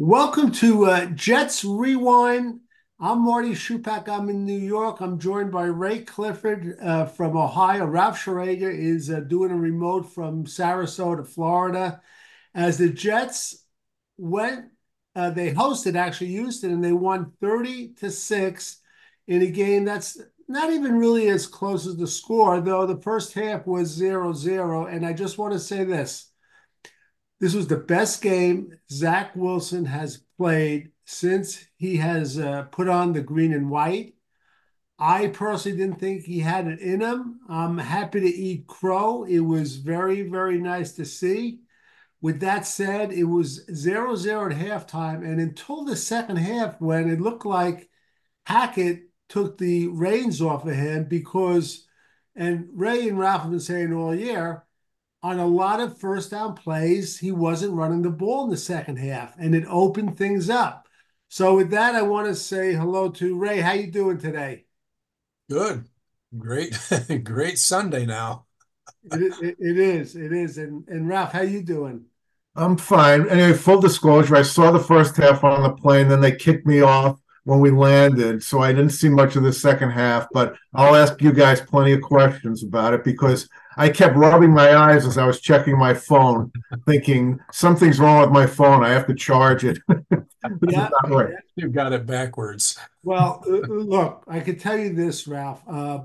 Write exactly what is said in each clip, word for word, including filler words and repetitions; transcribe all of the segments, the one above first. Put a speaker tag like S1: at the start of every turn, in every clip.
S1: Welcome to uh, Jets Rewind. I'm Marty Shupak. I'm in New York. I'm joined by Ray Clifford uh, from Ohio. Ralph Schrager is uh, doing a remote from Sarasota, Florida. As the Jets went, uh, they hosted actually Houston, and they won thirty to six in a game that's not even really as close as the score, though the first half was zero zero. And I just want to say this. This was the best game Zach Wilson has played since he has uh, put on the green and white. I personally didn't think he had it in him. I'm happy to eat crow. It was very, very nice to see. With that said, it was zero zero at halftime. And until the second half, when it looked like Hackett took the reins off of him because, and Ray and Ralph have been saying all year, on a lot of first down plays, he wasn't running the ball in the second half, and it opened things up. So with that, I want to say hello to Ray. How you doing today?
S2: Good. Great. Great Sunday now.
S1: It, it, it is, it is. And and Ralph, how you doing?
S3: I'm fine. Anyway, full disclosure, I saw the first half on the plane, then they kicked me off when we landed, so I didn't see much of the second half, but I'll ask you guys plenty of questions about it because I kept rubbing my eyes as I was checking my phone, thinking something's wrong with my phone. I have to charge it. This is
S1: Yeah.
S3: not right.
S2: You've got it backwards.
S1: Well, uh, look, I can tell you this, Ralph. Uh,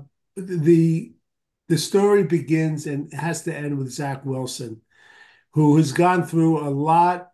S1: the the story begins and has to end with Zach Wilson, who has gone through a lot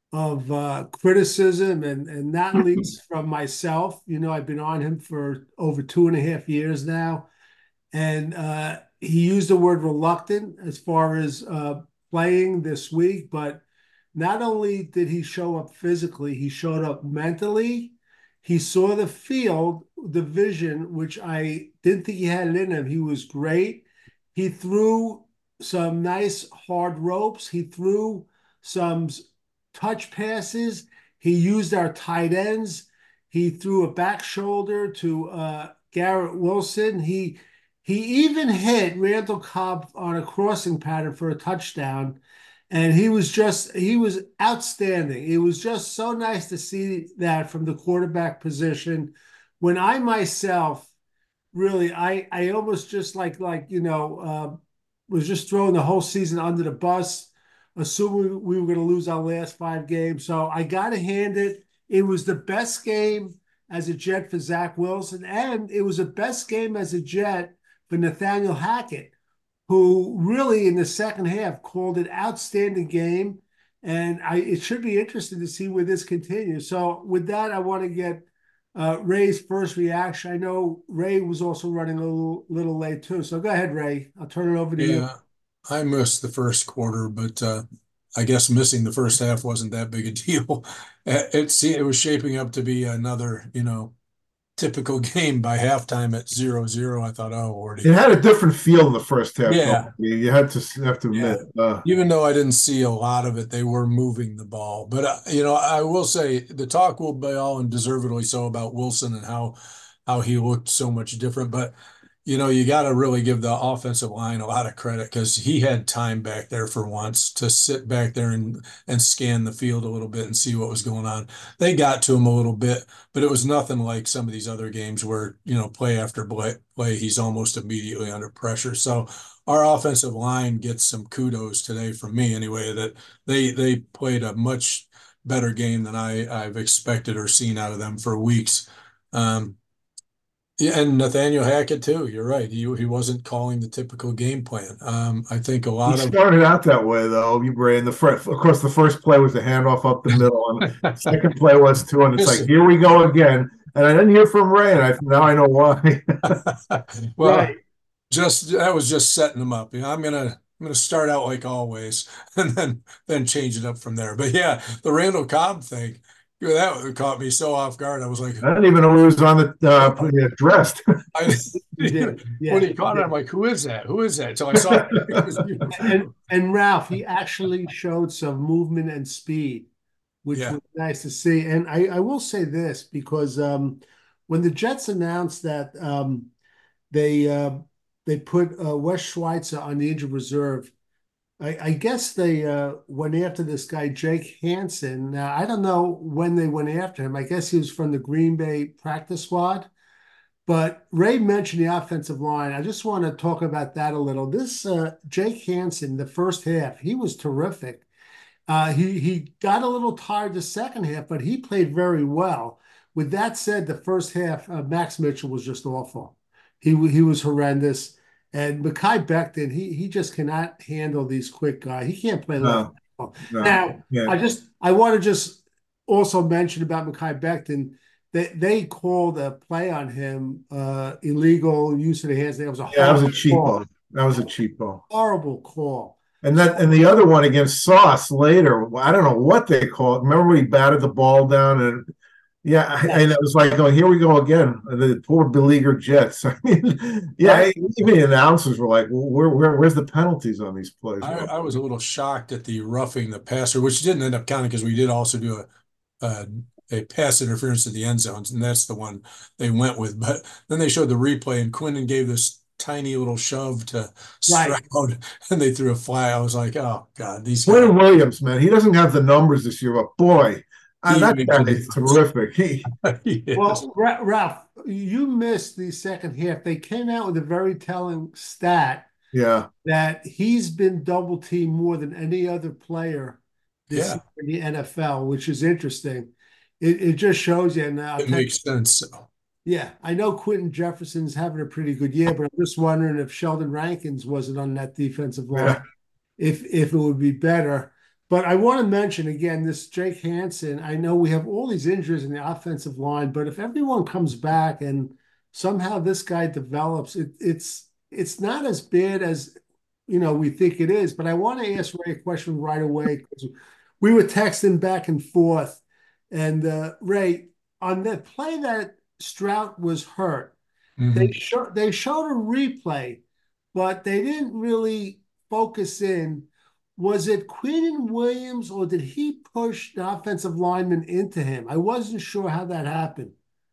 S1: of uh, criticism and and not least from myself. You know, I've been on him for over two and a half years now, and uh, he used the word reluctant as far as uh, playing this week. But not only did he show up physically, he showed up mentally. He saw the field, the vision, which I didn't think he had it in him. He was great. He threw some nice hard ropes. He threw some touch passes. He used our tight ends. He threw a back shoulder to uh, Garrett Wilson. He he even hit Randall Cobb on a crossing pattern for a touchdown. And he was just, he was outstanding. It was just so nice to see that from the quarterback position. When I myself really, I, I almost just like, like, you know, uh, was just throwing the whole season under the bus, assuming we were going to lose our last five games. So I got to hand it. It was the best game as a Jet for Zach Wilson, and it was the best game as a Jet for Nathaniel Hackett, who really in the second half called an outstanding game. And I, it should be interesting to see where this continues. So with that, I want to get uh, Ray's first reaction. I know Ray was also running a little, little late too. So go ahead, Ray. I'll turn it over to you.
S2: Yeah, I missed the first quarter, but uh, I guess missing the first half wasn't that big a deal. It, it, see, it was shaping up to be another, you know, typical game by halftime at zero zero. I thought, oh,
S3: It
S2: Lordy.
S3: had a different feel in the first half, though.
S2: Yeah,
S3: You had to have to
S2: yeah.
S3: admit. Uh,
S2: Even though I didn't see a lot of it, they were moving the ball. But uh, you know, I will say the talk will be all and deservedly so about Wilson and how how he looked so much different. But you know, you got to really give the offensive line a lot of credit because he had time back there for once to sit back there and and scan the field a little bit and see what was going on. They got to him a little bit, but it was nothing like some of these other games where, you know, play after play, play he's almost immediately under pressure. So our offensive line gets some kudos today from me anyway, that they they played a much better game than I, I've expected or seen out of them for weeks. Um, yeah, and Nathaniel Hackett too. You're right. He he wasn't calling the typical game plan. Um, I think a
S3: He
S2: lot of
S3: started out that way, though. You brain the first, of course, the first play was a handoff up the middle, and second play was two, and it's like,
S2: listen.
S3: here we go again. And I didn't hear from Ray, and I now I know why.
S2: Well,
S1: Right.
S2: just that was just setting them up. You know, I'm gonna I'm gonna start out like always, and then then change it up from there. But yeah, the Randall Cobb thing, yeah, that caught me so off guard. I was like,
S3: I didn't even know he was on the uh,
S2: oh,
S3: yeah, dressed.
S2: I,
S1: He did.
S2: when
S1: Yeah,
S2: he
S1: he
S2: caught it, I'm
S1: did.
S2: like, who is that? Who is that? So I saw his
S1: And
S2: uniform.
S1: and Ralph, he actually showed some movement and speed, which
S2: Yeah.
S1: was nice to see. And I, I will say this because um, when the Jets announced that um, they uh, they put uh, Wes Schweitzer on the injured reserve, I, I guess they uh, went after this guy, Jake Hansen. Now, I don't know when they went after him. I guess he was from the Green Bay practice squad. But Ray mentioned the offensive line. I just want to talk about that a little. This uh, Jake Hansen, the first half, he was terrific. Uh, he he got a little tired the second half, but he played very well. With that said, the first half, uh, Max Mitchell was just awful. He he was horrendous, and Mekhi Becton, he he just cannot handle these quick guys. He can't play left.
S3: No, no,
S1: Now,
S3: yeah.
S1: I just I want to just also mention about Mekhi Becton. They they called a play on him, uh, illegal use of the hands. That was a
S3: Yeah, that was a
S1: horrible
S3: cheap
S1: call.
S3: ball. That was a cheap ball.
S1: Horrible call.
S3: And that
S1: So
S3: and the other one against Sauce later, I don't know what they call it. Remember when he batted the ball down and yeah, and it
S1: yes.
S3: was like going, here we go again. The poor beleaguered Jets. I mean, yeah,
S1: I,
S3: even the announcers were like, well, where, where, where's the penalties on these plays?
S2: I, I was a little shocked at the roughing the passer, which didn't end up counting because we did also do a, a a pass interference to the end zones, and that's the one they went with. But then they showed the replay, and Quinnen gave this tiny little shove to
S1: right.
S2: Stroud, and they threw a flag. I was like, oh God, these guys.
S3: Quinn Williams, man, he doesn't have the numbers this year, but boy, uh,
S2: He
S3: that
S2: makes
S3: guy
S2: a
S3: is
S2: difference.
S3: terrific. He,
S2: Yes.
S1: Well, Ra- Ralph, you missed the second half. They came out with a very telling stat
S3: yeah,
S1: that he's been double teamed more than any other player this
S2: Yeah,
S1: year in the N F L, which is interesting. It, it just shows you. And I'll
S2: it
S1: tell you,
S2: makes sense. So,
S1: yeah, I know Quentin Jefferson's having a pretty good year, but I'm just wondering if Sheldon Rankins wasn't on that defensive line,
S3: yeah.
S1: if if it would be better. But I want to mention again this Jake Hansen. I know we have all these injuries in the offensive line, but if everyone comes back and somehow this guy develops, it, it's it's not as bad as you know we think it is. But I want to ask Ray a question right away because we were texting back and forth, and uh, Ray, on the play that Stroud was hurt, they
S2: mhm.
S1: showed they showed a replay, but they didn't really focus in. Was it Quinn Williams or did he push the offensive lineman into him? I wasn't sure how that happened.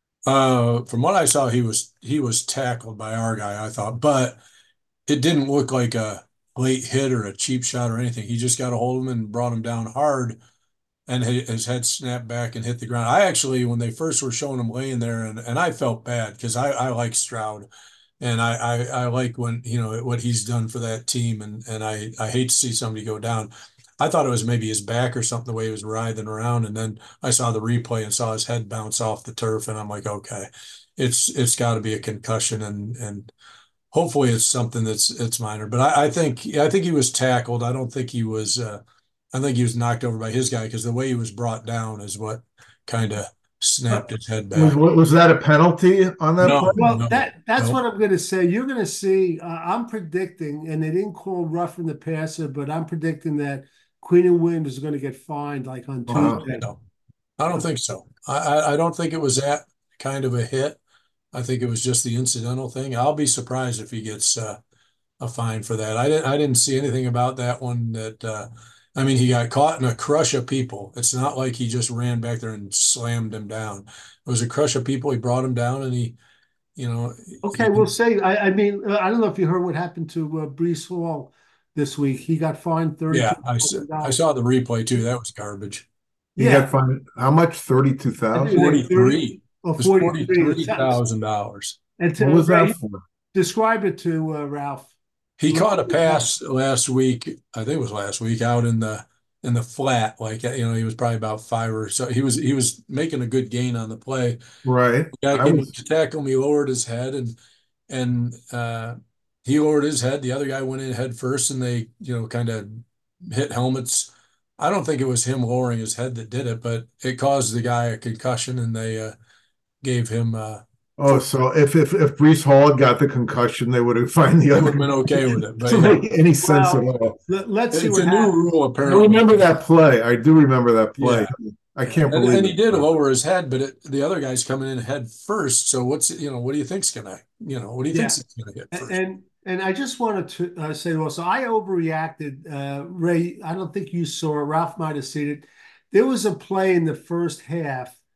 S2: Uh, from what I saw, he was he was tackled by our guy, I thought, but it didn't look like a late hit or a cheap shot or anything. He just got a hold of him and brought him down hard, and his head snapped back and hit the ground. I actually, when they first were showing him laying there, and, and I felt bad because I, I like Stroud, and I, I I like when you know what he's done for that team, and and I I hate to see somebody go down. I thought it was maybe his back or something, the way he was writhing around, and then I saw the replay and saw his head bounce off the turf, and I'm like, okay, it's it's got to be a concussion, and and hopefully it's something that's it's minor. But I, I think I think he was tackled. I don't think he was. Uh, I think he was knocked over by his guy because the way he was brought down is what kind of
S1: Uh,
S2: snapped his head
S3: Was
S2: back.
S3: was that a penalty on that
S2: No,
S3: play?
S1: well,
S2: no,
S1: that that's
S2: no.
S1: what I'm going to say. You're going to see. Uh, I'm predicting, and they didn't call roughing the passer, but I'm predicting that Quinn Williams is going to get fined like on
S2: I don't
S3: Wow.
S2: think
S1: Tuesday.
S2: so. I don't think so. I, I I don't think it was that kind of a hit. I think it was just the incidental thing. I'll be surprised if he gets uh, a fine for that. I didn't I didn't see anything about that one that uh I mean he got caught in a crush of people. It's not like he just ran back there and slammed him down. It was a crush of people. He brought him down and he, you know,
S1: Okay,
S2: he,
S1: we'll say. I, I mean, uh, I don't know if you heard what happened to uh, Brees Hall this week. He got fined
S2: yeah,
S1: thirty-two
S2: I saw
S1: thousand
S2: I
S1: dollars.
S2: saw the replay too. That was garbage.
S3: He got
S1: Yeah,
S3: fined how much? Thirty-two
S1: I think it was
S3: thousand?
S1: like thirty
S2: forty-three.
S1: or
S2: It was
S1: forty-three. It
S2: forty-three
S1: sounds.
S2: thousand dollars.
S1: And
S3: What
S1: to uh,
S3: was that
S1: Ray,
S3: for?
S1: describe it to uh, Ralph.
S2: He
S1: Ralph
S2: caught a
S1: was what?
S2: pass last week. I think it was last week out in the in the flat. Like you know, he was probably about five or so. He was he was making a good gain on the play.
S3: Right.
S2: The guy
S3: I
S2: came up
S3: was
S2: to tackle him. He lowered his head and and uh, he lowered his head. The other guy went in head first, and they you know kind of hit helmets. I don't think it was him lowering his head that did it, but it caused the guy a concussion, and they uh, gave him. Uh,
S3: oh,
S2: for,
S3: so if if if Brees Hall had got the concussion, they would have fined the
S2: they
S3: other
S2: would have been
S3: guy.
S2: okay with it. But
S3: Doesn't
S2: yeah,
S3: make any sense at
S1: Well,
S3: all.
S1: let, let's see
S2: it's
S1: what
S2: a new
S1: happens.
S2: rule
S3: I
S2: apparently.
S3: remember that play. I do remember that play.
S2: Yeah.
S3: I
S2: Yeah,
S3: can't
S2: and
S3: believe
S2: and he
S3: it.
S2: did lower his head, but it, the other guy's coming in head first. So what's you know what do you think's gonna you know what do you think's
S1: Yeah,
S2: he's gonna hit
S1: A-
S2: first?
S1: and and I just wanted to uh, say also, I overreacted. Uh, Ray, I don't think you saw it. Ralph might have seen it. There was a play in the first half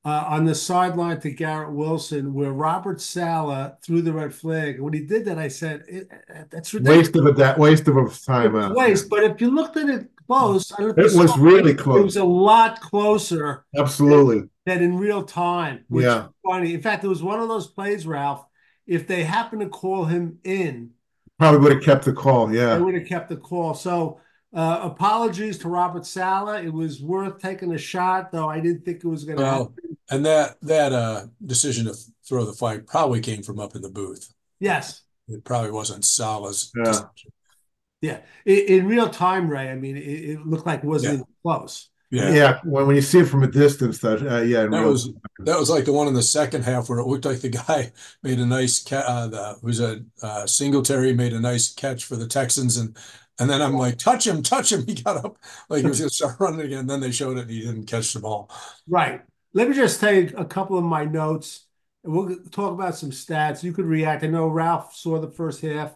S1: uh, on the sideline to Garrett Wilson, where Robert Saleh threw the red flag. And when he did that, I said, it, it, "That's ridiculous.
S3: Waste of a that waste of a
S1: It was
S3: timeout.
S1: waste." But if you looked at it close, I don't know if you
S3: It was
S1: saw
S3: really
S1: it, it was
S3: close.
S1: a lot closer
S3: Absolutely.
S1: than in real time, which is
S3: Yeah.
S1: funny. In fact, it was one of those plays, Ralph. If they happened to call him in,
S3: Probably would have kept the call.
S1: they
S3: Yeah.
S1: would have kept the call. So, uh, apologies to Robert Saleh. It was worth taking a shot, though I didn't think it was going to
S2: Well,
S1: happen.
S2: and that that uh decision to throw the flag probably came from up in the booth.
S1: Yes.
S2: It probably wasn't Salah's
S3: Yeah.
S2: decision.
S1: Yeah. In, in real time, Ray, I mean, it, it looked like it wasn't
S2: Yeah.
S1: even close.
S2: Yeah.
S3: Yeah. When, when you see it from a distance, that, uh, yeah. in
S2: That
S3: real
S2: was
S3: time.
S2: that was like the one in the second half where it looked like the guy made a nice ca uh, the was a uh, Singletary made a nice catch for the Texans, and and then I'm like, touch him, touch him. He got up like he was gonna start running again. And then they showed it and he didn't catch the ball.
S1: Right. Let me just tell you a couple of my notes, and we'll talk about some stats. You could react. I know Ralph saw the first half.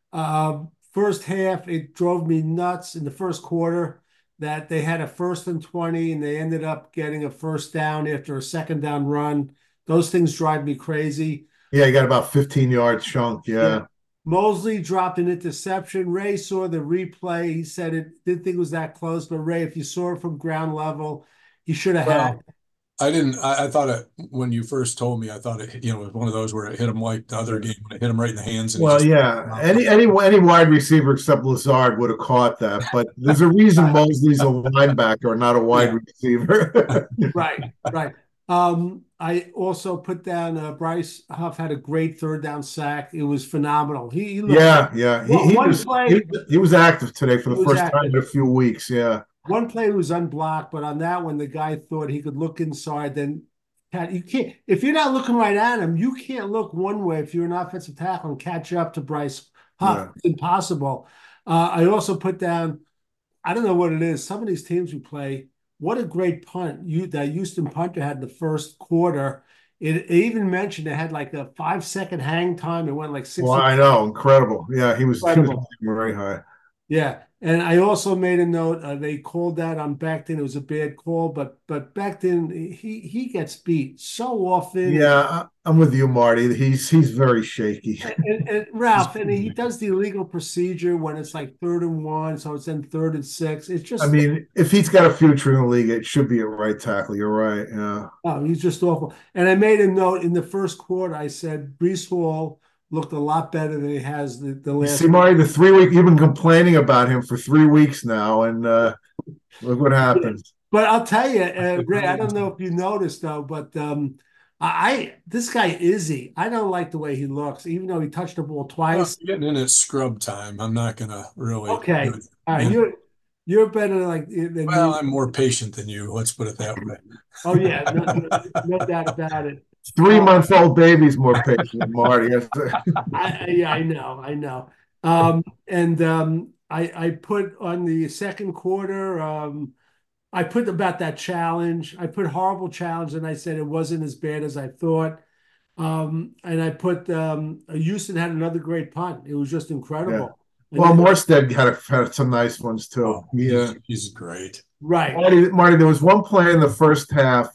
S1: Um, first half, it drove me nuts in the first quarter that they had a first and twenty and they ended up getting a first down after a second down run. Those things drive me crazy.
S3: Yeah. You got about fifteen yard chunk. Yeah.
S1: Yeah. Mosley dropped an interception. Ray saw the replay. He said it didn't think it was that close, but Ray, if you saw it from ground level, he should have had.
S2: Well, I didn't. I, I thought it when you first told me. I thought it, you know, was one of those where it hit him like the other game when it hit him right in the hands. And he
S3: Well,
S2: just,
S3: yeah. Any any any wide receiver except Lazard would have caught that, but there's a reason Mosley's a linebacker, not a wide
S2: Yeah.
S3: receiver.
S1: Right, right. Um, I also put down uh, Bryce Huff had a great third down sack. It was phenomenal. He, he looked
S3: Yeah, yeah. He,
S1: Well,
S3: he
S1: one
S3: was
S1: play-
S3: he, he was active today for
S1: He
S3: the
S1: was
S3: first time
S1: active.
S3: in a few weeks. Yeah.
S1: one play was unblocked, but on that one, the guy thought he could look inside. Then you can't if you're not looking right at him, you can't look one way if you're an offensive tackle and catch up to Bryce Huff.
S3: Yeah.
S1: It's impossible. Uh, I also put down. I don't know what it is. Some of these teams we play, what a great punt you that Houston punter had in the first quarter. It, it even mentioned it had like a five second hang time. It went like six.
S3: Well, I know, incredible. Yeah, he was, he was
S1: Incredible.
S3: very high.
S1: Yeah, and I also made a note. Uh, they called that on Becton. It was a bad call, but but Becton he he gets beat so often.
S3: Yeah, I, I'm with you, Marty. He's he's very shaky.
S1: And, and, and Ralph, and he does the illegal procedure when it's like third and one, so it's then third and six. It's just
S3: I mean, if he's got a future in the league, it should be a right tackle. You're right. Yeah.
S1: oh, he's just awful. And I made a note in the first quarter. I said Brees Hall looked a lot better than he has the, the
S3: You
S1: last.
S3: see, Marty, the three week you've been complaining about him for three weeks now, and uh, look what happens.
S1: But I'll tell you, uh, Ray, I don't know if you noticed though, but um, I, I this guy Izzy, I don't like the way he looks, even though he touched the ball
S2: well,
S1: twice.
S2: getting in at scrub time. I'm not gonna really.
S1: Okay,
S2: do it.
S1: all right,
S2: Yeah.
S1: you're you're better like than
S2: Well,
S1: me.
S2: I'm more patient than you. Let's put it that way.
S1: Oh yeah, no, no, no doubt about it.
S3: Three month old baby's more patient than Marty.
S1: I, I, yeah, I know, I know. Um, and um, I, I put on the second quarter, um, I put about that challenge. I put horrible challenge, and I said it wasn't as bad as I thought. Um, and I put um, Houston had another great punt. It was just incredible. And
S3: Well,
S1: then-
S3: Morstead had, a, had some nice ones too.
S2: Oh,
S3: Yeah.
S2: he's, he's great.
S1: right.
S3: Marty, Marty, there was one play in the first half,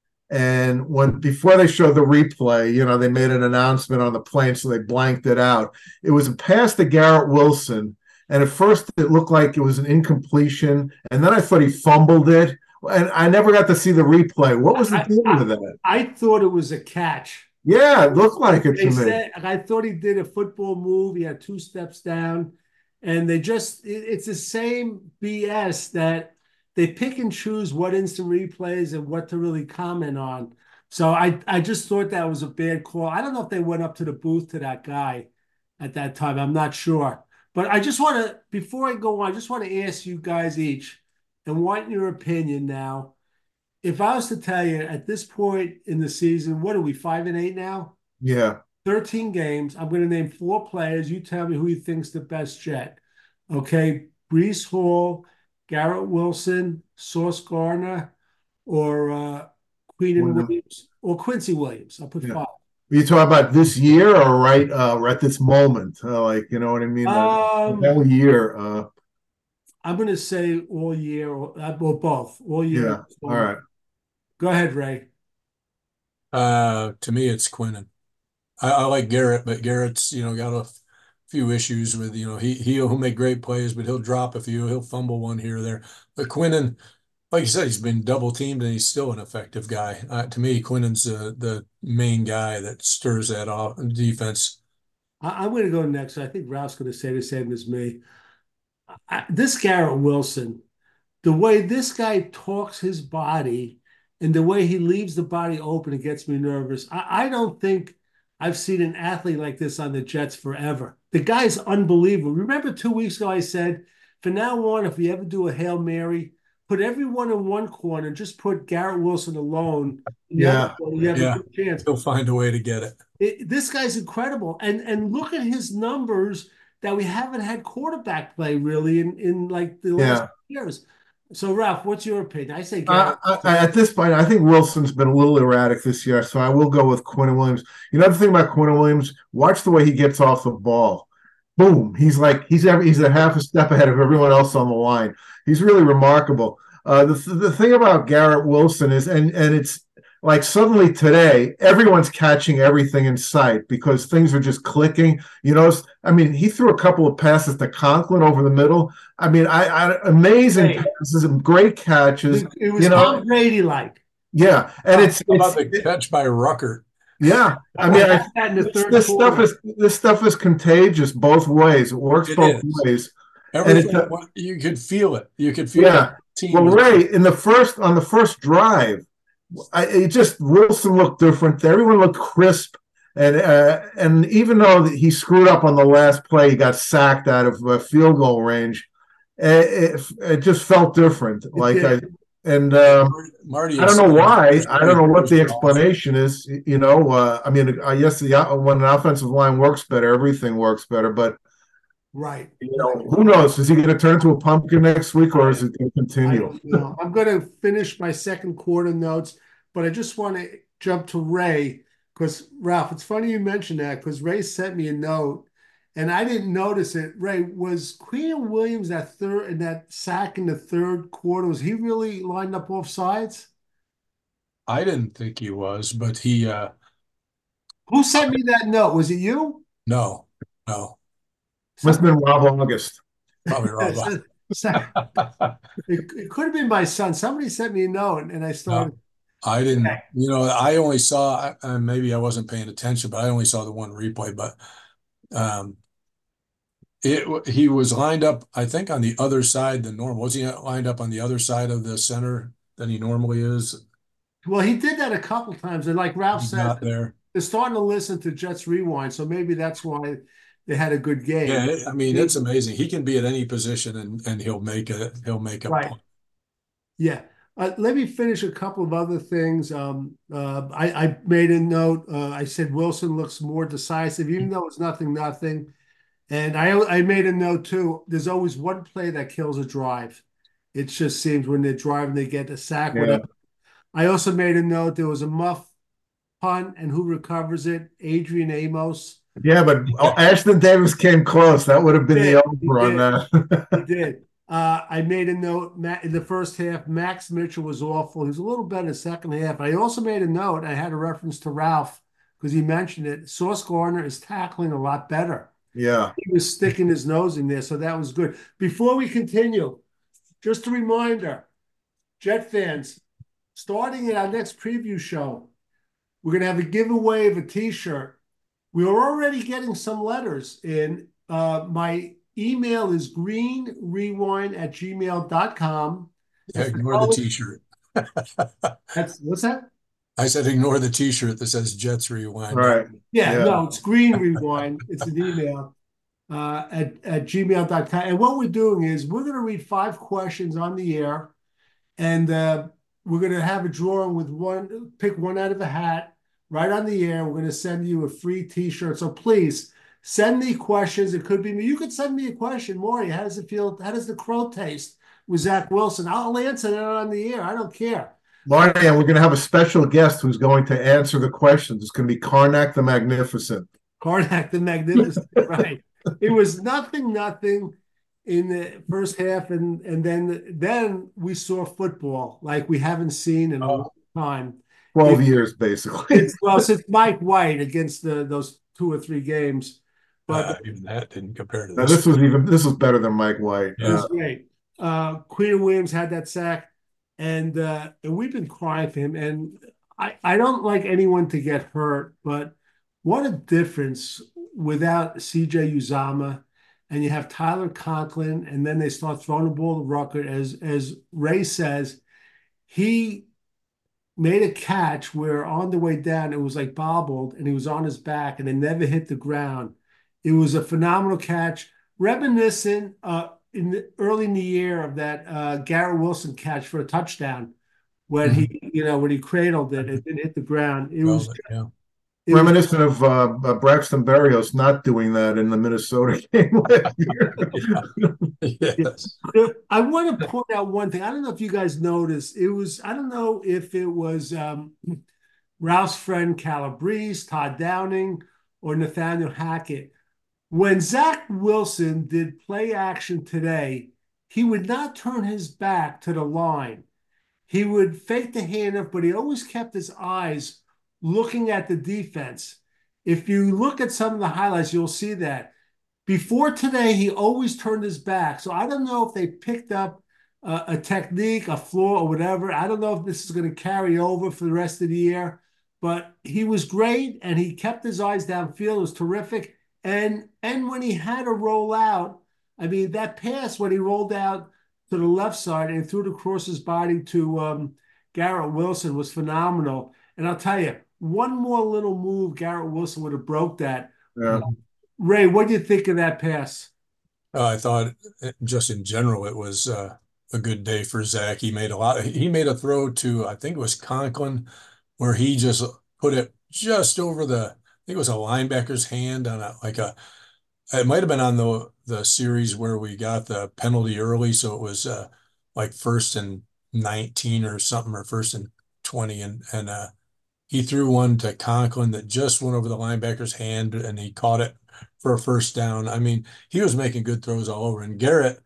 S3: and when before they showed the replay, you know, they made an announcement on the plane, so they blanked it out. It was a pass to Garrett Wilson, and at first it looked like it was an incompletion, and then I thought he fumbled it, and I never got to see the replay. What was the
S1: I-
S3: deal
S1: I-
S3: with that?
S1: I thought it was a catch.
S3: Yeah, it looked like it
S1: They
S3: to me.
S1: said, I thought he did a football move. He had two steps down, and they just, it- it's the same B S that they pick and choose what instant replays and what to really comment on. So I, I just thought that was a bad call. I don't know if they went up to the booth to that guy at that time. I'm not sure. But I just want to, before I go on, I just want to ask you guys each and want your opinion now. If I was to tell you at this point in the season, what are we, five and eight now?
S3: Yeah.
S1: thirteen games. I'm going to name four players. You tell me who you think's the best Jet. Okay, Brees Hall, Garrett Wilson, Sauce Gardner, or uh, Queenan
S3: Well,
S1: Williams, or Quincy Williams. I'll put
S3: Yeah.
S1: five.
S3: You talk about this year or right uh, right this moment? Uh, like, you know what I mean?
S1: Um,
S3: The whole year. Uh,
S1: I'm going to say all year, or uh, well, both all year.
S3: yeah. All right.
S1: Go ahead, Ray.
S2: Uh, to me, it's Quinnen. I, I like Garrett, but Garrett's, you know, got a f- few issues with, you know, he he'll make great plays, but he'll drop a few, he'll fumble one here or there. But Quinnen, like you said, he's been double teamed and he's still an effective guy. Uh, to me, Quinnen's uh, the main guy that stirs that off defense.
S1: I, I'm going to go next. I think Ralph's going to say the same as me. I, this Garrett Wilson, the way this guy talks his body and the way he leaves the body open, it gets me nervous. I, I don't think I've seen an athlete like this on the Jets forever. The guy's unbelievable. Remember two weeks ago I said, from now on, if we ever do a Hail Mary, put everyone in one corner, just put Garrett Wilson alone. In the other
S3: Yeah.
S1: corner, you have a
S2: Yeah,
S1: good chance.
S2: he'll find a way to get it.
S1: It, this guy's incredible. And and look at his numbers that we haven't had quarterback play really in, in like the last
S3: Yeah.
S1: years. So, Ralph, what's your opinion? I say
S3: Uh,
S1: Garrett.
S3: I, I- at this point, I think Wilson's been a little erratic this year, so I will go with Quinn Williams. You know the thing about Quinn Williams? Watch the way he gets off the ball. Boom! He's like he's every, he's a half a step ahead of everyone else on the line. He's really remarkable. Uh, the the thing about Garrett Wilson is, and and it's like suddenly today everyone's catching everything in sight because things are just clicking. You know, I mean, he threw a couple of passes to Conklin over the middle. I mean, I, I amazing
S1: Hey,
S3: passes and great catches.
S1: it, it was
S3: You know,
S1: Tom Brady like.
S3: yeah, and it's
S2: How about
S3: it's
S2: the catch by Rucker?
S3: yeah. I
S1: We
S3: mean,
S1: had
S3: I,
S1: that in the
S3: this,
S1: third
S3: this stuff
S1: quarter.
S3: is this stuff is contagious both ways. It works
S2: It
S3: both
S2: is.
S3: ways, and it's
S2: Everything,
S3: uh,
S2: what- you could feel it. You could feel
S3: yeah.
S2: the team
S3: Well,
S2: was.
S3: Ray, in the first on the first drive, I, it just Wilson looked different. Everyone looked crisp, and uh, and even though he screwed up on the last play, he got sacked out of uh, field goal range. It, it, it just felt different.
S1: It
S3: Like I
S1: did.
S3: and. Um,
S2: Marty
S3: I
S2: had
S3: don't know
S2: said the
S3: why.
S2: first
S3: I
S2: three
S3: don't know what
S2: quarters
S3: the
S2: were awful.
S3: explanation is. You know, uh, I mean, I guess the when an offensive line works better, everything works better. But
S1: Right.
S3: you
S1: Right.
S3: know, who knows? Is he going to turn into a pumpkin next week, or is it going to
S1: I
S3: continue?
S1: don't know. I'm going to finish my second quarter notes, but I just want to jump to Ray because, Ralph, it's funny you mentioned that because Ray sent me a note and I didn't notice it. Ray, was Queen Williams that third in that sack in the third quarter? Was he really lined up off sides?
S2: I didn't think he was, but he, uh,
S1: Who sent me that note? Was it you?
S2: no, no,
S3: Must have
S1: Somebody.
S3: been Rob August.
S2: probably Rob.
S1: It, it could have been my son. Somebody sent me a note and I
S2: No,
S1: started.
S2: I didn't.
S1: Okay.
S2: You know, I only saw, uh, maybe I wasn't paying attention, but I only saw the one replay. But um, it he was lined up, I think, on the other side than normal. Was he lined up on the other side of the center than he normally is?
S1: Well, he did that a couple times. And like Ralph
S2: He's
S1: says,
S2: not there.
S1: they're starting to listen to Jets Rewind, so maybe that's why they had a good game.
S2: Yeah, it- I mean,
S1: He-
S2: it's amazing. He can be at any position and and he'll make a he'll make a
S1: right.
S2: play.
S1: Yeah. Uh, let me finish a couple of other things. Um, uh, I, I made a note. Uh, I said Wilson looks more decisive, even though it's nothing, nothing. And I I made a note too. There's always one play that kills a drive. It just seems when they're driving, they get a sack,
S3: Yeah,
S1: whatever. I also made a note. There was a muff punt, and who recovers it? Adrian Amos.
S3: yeah, but Ashton Davis came close. That would have been
S1: He
S3: the
S1: did. He
S3: over on
S1: did.
S3: that.
S1: He did. Uh, I made a note Ma in the first half. Max Mitchell was awful. He was a little better in the second half. I also made a note. I had a reference to Ralph because he mentioned it. Sauce Gardner is tackling a lot better.
S3: Yeah,
S1: He was sticking his nose in there, so that was good. Before we continue, just a reminder, Jet fans, starting at our next preview show, we're going to have a giveaway of a T-shirt. We are already getting some letters in. Uh, my email is greenrewind at gmail dot com.
S2: Yeah, ignore the T-shirt.
S1: That's what's that?
S2: I said ignore the T-shirt that says Jets Rewind.
S3: right.
S1: Yeah,
S3: Yeah.
S1: no, it's Green Rewind. It's an email uh, at, at gmail dot com. And what we're doing is we're going to read five questions on the air, and uh, we're going to have a drawing with one, pick one out of a hat right on the air. We're going to send you a free T-shirt. So please send me questions. It could be me. You could send me a question, Maury. How does it feel? How does the crow taste with Zach Wilson? I'll answer that on the air. I don't care.
S3: Marty, and we're going to have a special guest who's going to answer the questions. It's going to be Karnak the Magnificent.
S1: Karnak the Magnificent, right? It was nothing, nothing in the first half, and and then then we saw football like we haven't seen in a
S2: Oh.
S1: long time.
S3: twelve years, basically.
S1: It's well since Mike White against the those two or three games,
S2: Uh,
S1: but
S2: even that didn't compare to
S3: Now,
S2: this.
S3: this was even this was better than Mike White.
S1: it
S2: Yeah.
S1: was great. Uh, Quinn Williams had that sack, and uh, and we've been crying for him. And I I don't like anyone to get hurt, but what a difference without C J Uzama, and you have Tyler Conklin, and then they start throwing the ball to Rucker. As as Ray says, he made a catch where on the way down it was like bobbled and he was on his back and it never hit the ground. It was a phenomenal catch, reminiscent uh, in the early in the year of that uh, Garrett Wilson catch for a touchdown when
S2: Mhm.
S1: he, you know, when he cradled it, it didn't hit the ground. It
S2: Well,
S1: was,
S2: yeah.
S1: it was
S3: Reminiscent of uh, uh, Braxton Berrios not doing that in the Minnesota game last year.
S2: Yes.
S1: I want to point out one thing. I don't know if you guys noticed. It was, I don't know if it was um, Ralph's friend Calabrese, Todd Downing, or Nathaniel Hackett. When Zach Wilson did play action today, he would not turn his back to the line. He would fake the handoff, but he always kept his eyes looking at the defense. If you look at some of the highlights, you'll see that. Before today, he always turned his back. So I don't know if they picked up uh, a technique, a floor, or whatever. I don't know if this is going to carry over for the rest of the year, but he was great and he kept his eyes downfield. It was terrific. And and when he had to roll out, I mean, that pass when he rolled out to the left side and threw it across his body to um, Garrett Wilson was phenomenal. And I'll tell you, one more little move, Garrett Wilson would have broke that.
S3: Yeah.
S1: Ray, what do you think of that pass?
S2: Uh, I thought uh, just in general, it was uh, a good day for Zach. He made a lot. He made a throw to, I think it was Conklin, where he just put it just over the, I think it was a linebacker's hand on a, like a, it might have been on the the series where we got the penalty early. So it was uh, like first and nineteen or something, or first and twenty. And, and uh, he threw one to Conklin that just went over the linebacker's hand and he caught it for a first down. I mean, he was making good throws all over. And Garrett,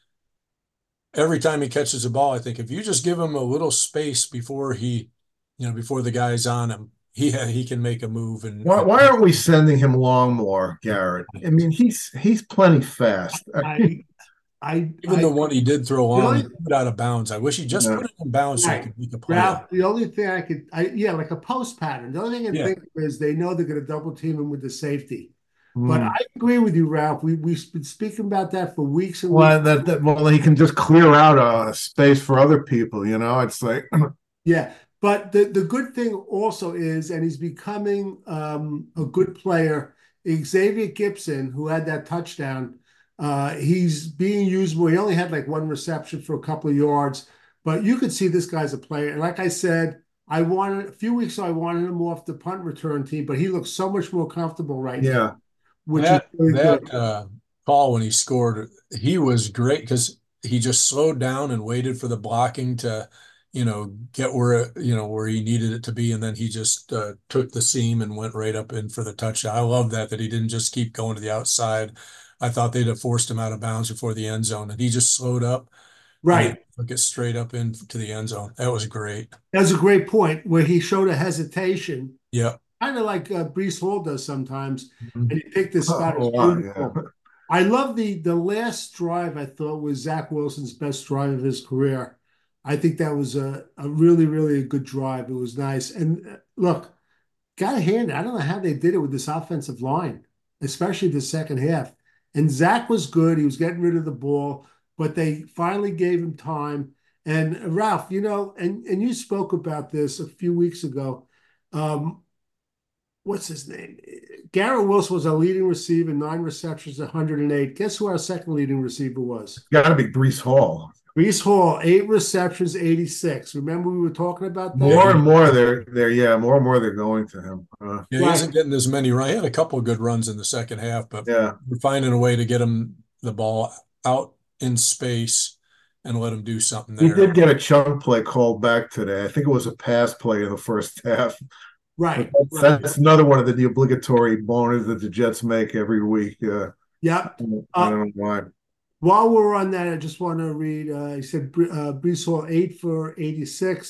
S2: every time he catches a ball, I think if you just give him a little space before he, you know, before the guy's on him, he he can make a move. And
S3: Why, why aren't we sending him long more, Garrett? I mean, he's he's plenty fast.
S1: I, I,
S2: even
S1: I,
S2: the one he did throw
S1: the
S2: long,
S1: only,
S2: he put it out of bounds. I wish he just
S3: Yeah.
S2: put it in bounds so he
S1: right,
S2: could make a play.
S1: Ralph, the only thing I could, I, yeah, like a post pattern. The only thing I
S2: Yeah.
S1: think is they know they're going to double team him with the safety.
S3: Hmm.
S1: But I agree with you, Ralph. We, we've been speaking about that for weeks and
S3: Well,
S1: weeks.
S3: that, that well, he can just clear out a space for other people. You know, it's like
S1: Yeah. But the, the good thing also is, and he's becoming um, a good player, Xavier Gibson, who had that touchdown, uh, he's being used more. He only had like one reception for a couple of yards, but you could see this guy's a player. And like I said, I wanted a few weeks ago, I wanted him off the punt return team, but he looks so much more comfortable right
S3: yeah.
S1: now, which
S2: That
S1: is really
S2: that
S1: good.
S2: uh, call when he scored, he was great because he just slowed down and waited for the blocking to, you know, get where you know where he needed it to be, and then he just uh, took the seam and went right up in for the touchdown. I love that that he didn't just keep going to the outside. I thought they'd have forced him out of bounds before the end zone, and he just slowed up and then
S1: Right.
S2: took it straight up into the end zone. That was great.
S1: That's a great point where he showed a hesitation,
S2: Yeah.
S1: kind of like uh, Brees Hall does sometimes,
S2: Mhm.
S1: and he picked his spot.
S3: A
S1: It's
S3: lot,
S1: beautiful.
S3: yeah.
S1: I love the the last drive. I thought was Zach Wilson's best drive of his career. I think that was a, a really, really a good drive. It was nice. And uh, look, got to hand it. I don't know how they did it with this offensive line, especially the second half. And Zach was good. He was getting rid of the ball, but they finally gave him time. And uh, Ralph, you know, and and you spoke about this a few weeks ago. Um, what's his name? Garrett Wilson was our leading receiver, nine receptions, one hundred eight. Guess who our second leading receiver was?
S3: Got to be Brees Hall.
S1: Brees Hall, eight receptions, eighty-six. Remember we were talking about that?
S3: More and more they're they're yeah, more and more they're going to him. Uh,
S2: Yeah, he
S1: Right.
S2: isn't getting as many runs. He had a couple of good runs in the second half, but
S3: yeah.
S2: we're finding a way to get him the ball out in space and let him do something
S3: He
S2: there.
S3: did get a chunk play called back today. I think it was a pass play in the first half.
S1: Right.
S3: That's,
S1: right.
S3: that's another one of the, the obligatory bonus that the Jets make every week. Yeah.
S1: Yep.
S3: I don't know why.
S1: While we're on that, I just want to read. Uh, he said uh, Brees Hall eight for eighty-six.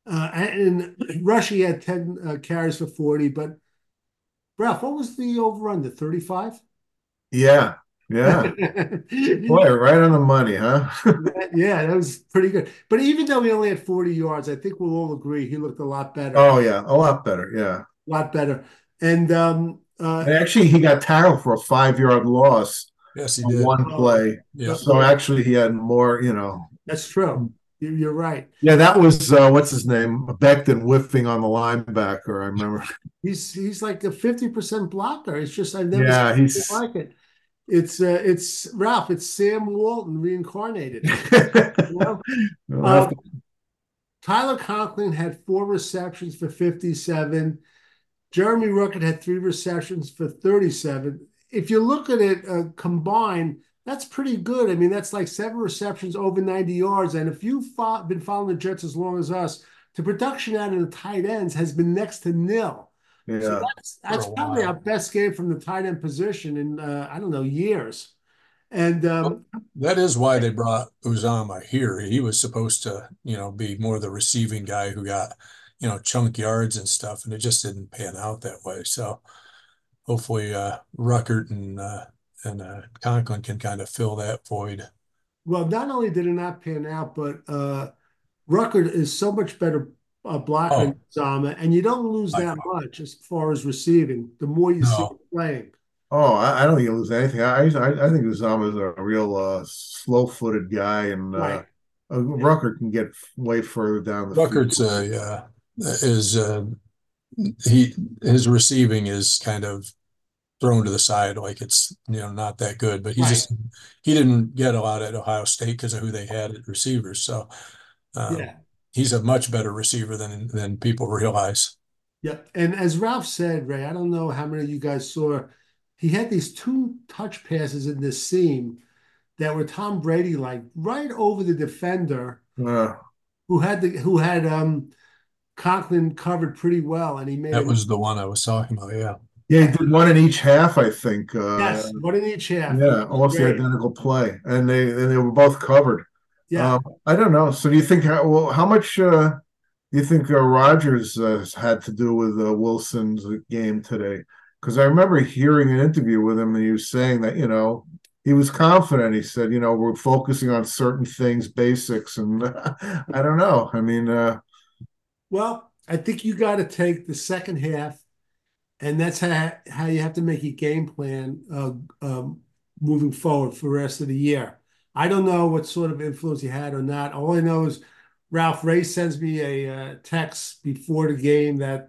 S1: Uh, and in Russia, he had ten uh, carries for forty. But Ralph, what was the over under? thirty-five?
S3: Yeah, yeah. Boy, right on the money, huh?
S1: Yeah, that was pretty good. But even though he only had forty yards, I think we'll all agree he looked a lot better.
S3: Oh yeah, a lot better. Yeah.
S1: A lot better. And um, uh,
S3: And actually, he got tackled for a five yard loss
S2: Yes, he
S3: on
S2: did.
S3: one
S1: oh,
S3: play.
S2: Yeah.
S3: So actually, he had more. You know.
S1: that's true. You- You're right.
S3: Yeah, that was uh, what's his name, Becton whiffing on the linebacker. I remember.
S1: He's he's like a fifty percent blocker. It's just I've never seen
S3: Yeah,
S1: anything
S3: he's.
S1: like it. It's uh, it's Ralph. It's Sam Walton reincarnated. You know?
S3: We'll have
S1: Uh,
S3: to-
S1: Tyler Conklin had four receptions for fifty-seven. Jeremy Ruckert had three receptions for thirty-seven. If you look at it uh, combined, that's pretty good. I mean, that's like seven receptions over ninety yards. And if you've fo- been following the Jets as long as us, the production out of the tight ends has been next to nil. So
S3: yeah.
S1: that's
S2: For
S1: that's
S2: a
S1: probably our
S2: while.
S1: best game from the tight end position in uh, I don't know years. And
S2: Well,
S1: um,
S2: that is why they brought Uzama here. He was supposed to, you know, be more the receiving guy who got, you know, chunk yards and stuff, and it just didn't pan out that way. So hopefully, uh, Ruckert and uh, and uh, Conklin can kind of fill that void.
S1: well, not only did it not pan out, but uh, Ruckert is so much better uh, blocker than
S2: Oh,
S1: Zama, and you don't lose
S2: by
S1: that
S2: far.
S1: much as far as receiving. The more you see him
S2: No,
S1: playing,
S3: Oh, I, I don't think he'll lose anything. I I, I think Uzama's a real uh, slow-footed guy, and uh,
S1: right?
S3: uh, Rucker can get way further down the field.
S2: Ruckert's uh, yeah, is uh, he his receiving is kind of thrown to the side like it's you know not that good, but he
S1: Right.
S2: just he didn't get a lot at Ohio State because of who they had at receivers. So um,
S1: Yeah.
S2: he's a much better receiver than than people realize.
S1: Yep. And as Ralph said, Ray, I don't know how many of you guys saw, he had these two touch passes in this seam that were Tom Brady like right over the defender
S3: Uh,
S1: who had the who had um Conklin covered pretty well, and he made
S2: That
S1: a
S2: was the one I was talking about. Yeah,
S3: yeah, he did one in each half, I think. Uh,
S1: yes, one in each half. It
S3: yeah,
S1: was
S3: almost the
S1: great.
S3: identical play, and they and they were both covered.
S1: Yeah.
S3: Um, I don't know. So do you think how well how much uh, do you think uh, Rogers uh, had to do with uh, Wilson's game today? Because I remember hearing an interview with him, and he was saying that you know he was confident. He said, you know, we're focusing on certain things, basics, and I don't know. I mean, uh,
S1: Well, I think you got to take the second half, and that's how how you have to make a game plan uh, um, moving forward for the rest of the year. I don't know what sort of influence he had or not. All I know is Ralph Ray sends me a uh, text before the game that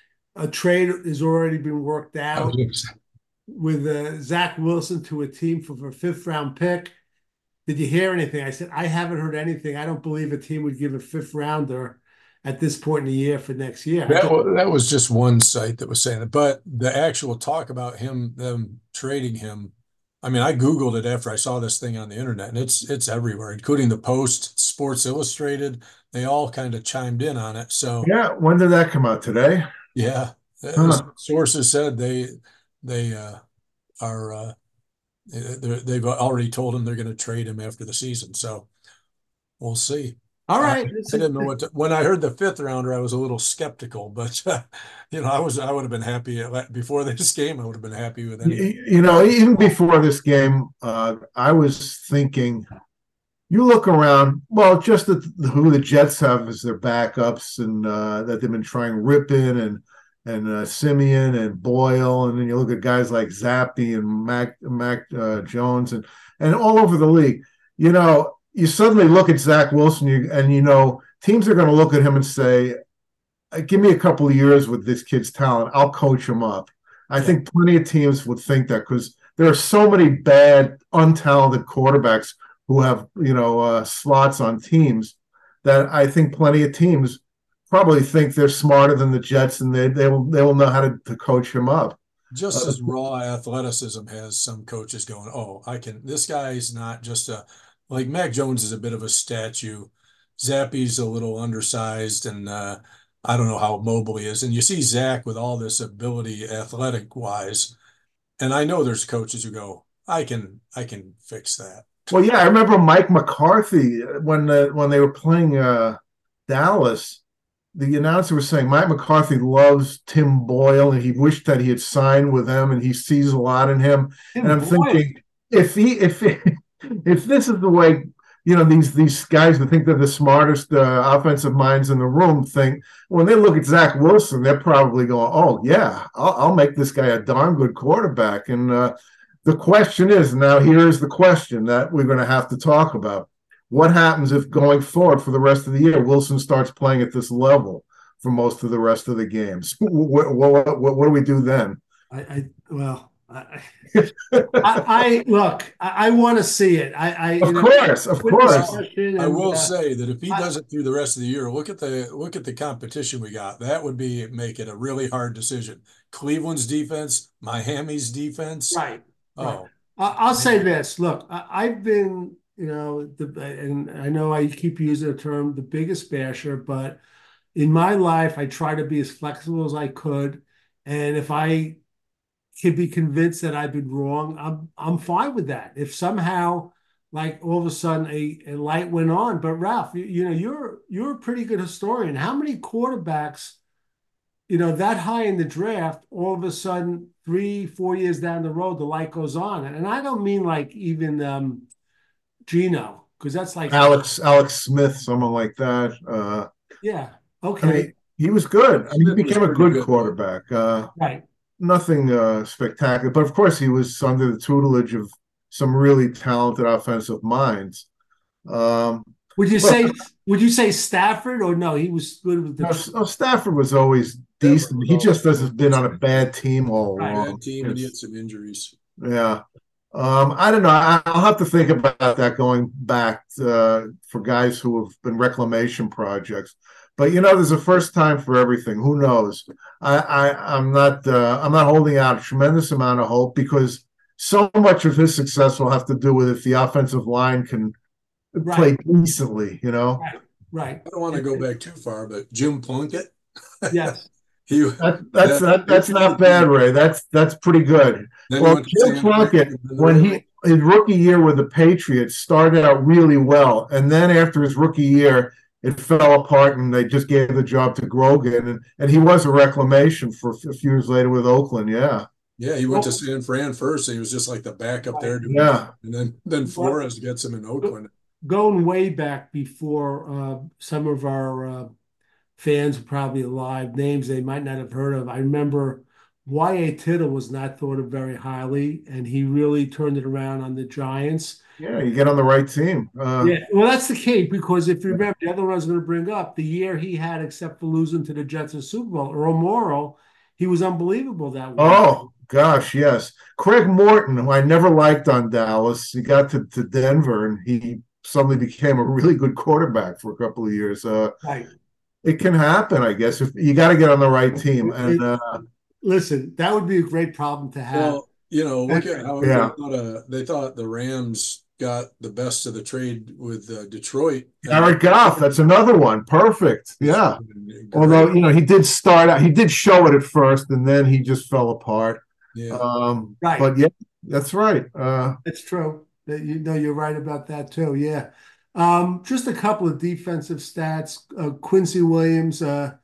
S1: a trade has already been worked
S2: I
S1: out
S2: was,
S1: with uh, Zach Wilson to a team for, for a fifth round pick. Did you hear anything? I said, I haven't heard anything. I don't believe a team would give a fifth rounder at this point in the year for next year. I
S2: that
S1: just,
S2: was, that was just one site that was saying it, but the actual talk about him them trading him. I mean, I Googled it after I saw this thing on the internet, and it's it's everywhere, including the Post, Sports Illustrated. They all kind of chimed in on it. So
S3: yeah. When did that come out today?
S2: yeah, as
S3: Huh.
S2: sources said they they uh, are uh, they're, they've already told him they're going to trade him after the season. So we'll see.
S1: all
S2: I,
S1: right.
S2: I didn't know what to, when I heard the fifth rounder, I was a little skeptical, but uh, you know, I was I would have been happy at, before this game. I would have been happy with anything.
S3: You, you know, even before this game, uh, I was thinking. You look around, well, just the, who the Jets have as their backups, and uh, that they've been trying Rippon and and uh, Simeon and Boyle, and then you look at guys like Zappi and Mac Mac uh, Jones and and all over the league. You know, you suddenly look at Zach Wilson, you, and you know teams are going to look at him and say, "Give me a couple of years with this kid's talent, I'll coach him up." I
S2: Yeah.
S3: think plenty of teams would think that because there are so many bad, untalented quarterbacks who have you know uh, slots on teams that I think plenty of teams probably think they're smarter than the Jets, and they they will they will know how to, to coach him up.
S2: Just
S3: Uh,
S2: as raw athleticism has some coaches going, oh, I can, this guy's not just a, like Mac Jones is a bit of a statue. Zappy's a little undersized and uh, I don't know how mobile he is. And you see Zach with all this ability athletic wise. And I know there's coaches who go, I can, I can fix that.
S3: well, yeah, I remember Mike McCarthy when the, when they were playing uh, Dallas. the announcer was saying Mike McCarthy loves Tim Boyle and he wished that he had signed with him and he sees a lot in him. And
S1: Tim
S3: I'm
S1: Boyle.
S3: thinking if he if if this is the way you know these these guys that think they're the smartest uh, offensive minds in the room think when they look at Zach Wilson, they're probably going, "Oh yeah, I'll, I'll make this guy a darn good quarterback." And uh, the question is now here's the question that we're going to have to talk about. What happens if going forward for the rest of the year, Wilson starts playing at this level for most of the rest of the games? What, what, what, what do we do then?
S1: I, I well, I, I, I look. I, I want to see it. I, I
S3: Of
S1: you know,
S3: course, of
S1: good
S3: course.
S1: discussion,
S2: I
S1: and
S2: will
S1: uh,
S2: say that if he
S1: I,
S2: does it through the rest of the year, look at the look at the competition we got. That would be make it a really hard decision. Cleveland's defense, Miami's defense.
S1: right, right.
S2: Oh,
S1: I, I'll say
S2: man.
S1: this. Look, I, I've been, you know, the and I know I keep using the term the biggest basher, but in my life, I try to be as flexible as I could, and if I can be convinced that I've been wrong, I'm I'm fine with that. If somehow, like all of a sudden, a, a light went on. But Ralph, you, you know, you're you're a pretty good historian. How many quarterbacks, you know, that high in the draft, all of a sudden, three, four years down the road, the light goes on? And I don't mean like even um, Geno, because that's like,
S3: Alex Alex Smith, someone like that. Uh,
S1: yeah,
S3: I
S1: okay,
S3: mean, he was good. I mean, he
S2: Smith was
S3: became a
S2: pretty
S3: good
S2: good though.
S3: quarterback. Uh,
S1: right.
S3: nothing uh, spectacular, but of course, he was under the tutelage of some really talented offensive minds. Um,
S1: Would you
S3: look,
S1: say would you say Stafford or no? He was good with the
S3: no,
S1: tr-
S3: no, Stafford was always
S2: Stafford
S3: decent.
S2: was
S3: He
S2: always
S3: just
S2: good.
S3: has been on a bad team all
S1: right.
S2: Bad
S3: along.
S2: team and he had
S3: It's,
S2: some injuries.
S3: yeah. Um, I don't know. I, I'll have to think about that going back uh, for guys who have been reclamation projects. But you know, there's a first time for everything. Who knows? I, I I'm not uh, I'm not holding out a tremendous amount of hope because so much of his success will have to do with if the offensive line can
S1: Right,
S3: play decently. You know,
S1: right, right.
S2: I don't want to
S1: And,
S2: go
S1: and
S2: back too far, but Jim Plunkett,
S1: yes,
S2: he
S3: that that's
S2: that
S3: that, that's not bad,
S2: then
S3: Ray. That's that's pretty good.
S2: he
S3: Well,
S2: went to
S3: Jim
S2: San Fran
S3: Plunkett,
S2: and then the
S3: when
S2: Rams.
S3: he his rookie year with the Patriots started out really well, and then after his rookie year, it fell apart, and they just gave the job to Grogan, and and he was a reclamation for a few years later with Oakland. Yeah,
S2: Yeah, he went to
S1: well,
S2: San Fran first. And he was just like the backup
S1: right.
S2: there doing nothing.
S3: yeah.
S2: And then then
S1: But
S2: Flores gets him in
S1: go-
S2: Oakland.
S1: going way back before uh, some of our uh, fans were probably alive, names they might not have heard of. I remember Y A. Tittle was not thought of very highly, and he really turned it around on the Giants.
S3: Yeah, you get on the right team. Uh,
S1: Yeah, well, that's the key because if you remember, the other one I was going to bring up, the year he had, except for losing to the Jets in the Super Bowl, Earl Morrall, he was unbelievable that one.
S3: oh gosh, yes. Craig Morton, who I never liked on Dallas, he got to, to Denver and he suddenly became a really good quarterback for a couple of years. Uh,
S1: Right.
S3: it can happen, I guess. If you got to get on the right team,
S1: It,
S3: and
S1: it-
S3: uh,
S1: listen, that would be a great problem to have.
S2: Well, you know, look at how everybody
S3: yeah,
S2: thought uh, they thought the Rams got the best of the trade with uh, Detroit, and
S3: Jared Goff, that's another one. Perfect.
S2: it's
S3: Yeah.
S2: been great.
S3: Although you know he did start out, he did show it at first, and then he just fell apart.
S2: Yeah.
S3: Um,
S1: Right.
S3: but yeah, that's right. Uh,
S1: It's true. That you know, you're right about that too. Yeah. Um, just a couple of defensive stats. Uh, Quincy Williams, uh,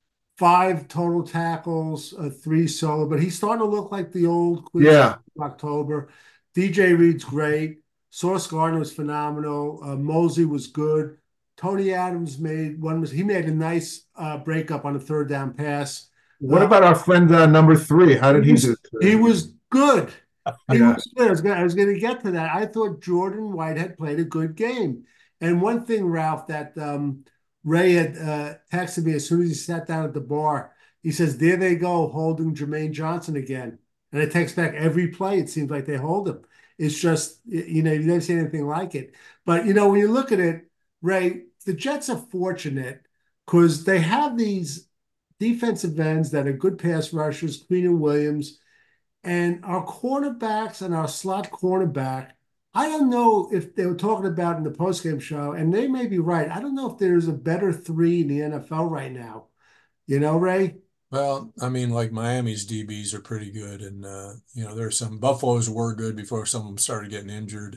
S1: five total tackles, uh, three solo, but he's starting to look like the old Quincy
S3: yeah,
S1: in October. D J Reed's great. Sauce Gardner was phenomenal. Uh, Mosley was good. Tony Adams made one. He made a nice uh, breakup on a third down pass.
S3: what
S1: Uh,
S3: about our friend uh, number three? How did
S1: he
S3: he do
S1: was he
S3: today?
S1: was good. He
S3: Yeah,
S1: was good. I was gonna, I was going to get to that. I thought Jordan Whitehead played a good game. And one thing, Ralph, that um, Ray had uh, texted me as soon as he sat down at the bar. He says, "There they go, holding Jermaine Johnson again." And it takes back every play. It seems like they hold him. It's just you know you never see anything like it. But you know when you look at it, Ray, the Jets are fortunate because they have these defensive ends that are good pass rushers, Queen and Williams. And our cornerbacks and our slot cornerback, I don't know if they were talking about in the postgame show, and they may be right. I don't know if there's a better three in the N F L right now. You know, Ray?
S2: Well, I mean, like Miami's D Bs are pretty good, and uh, you know, there's some Buffalo's were good before some of them started getting injured.